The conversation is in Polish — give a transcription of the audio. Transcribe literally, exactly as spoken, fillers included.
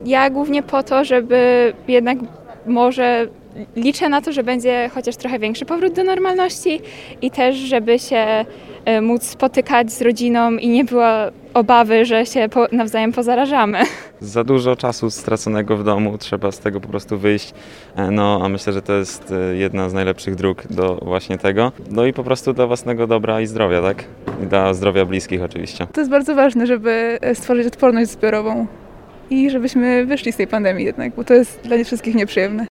Ja głównie po to, żeby jednak może liczę na to, że będzie chociaż trochę większy powrót do normalności i też, żeby się e, móc spotykać z rodziną i nie było obawy, że się po, nawzajem pozarażamy. Za dużo czasu straconego w domu, trzeba z tego po prostu wyjść, e, no a myślę, że to jest e, jedna z najlepszych dróg do właśnie tego. No i po prostu dla własnego dobra i zdrowia, tak? I dla zdrowia bliskich oczywiście. To jest bardzo ważne, żeby stworzyć odporność zbiorową i żebyśmy wyszli z tej pandemii jednak, bo to jest dla nie wszystkich nieprzyjemne.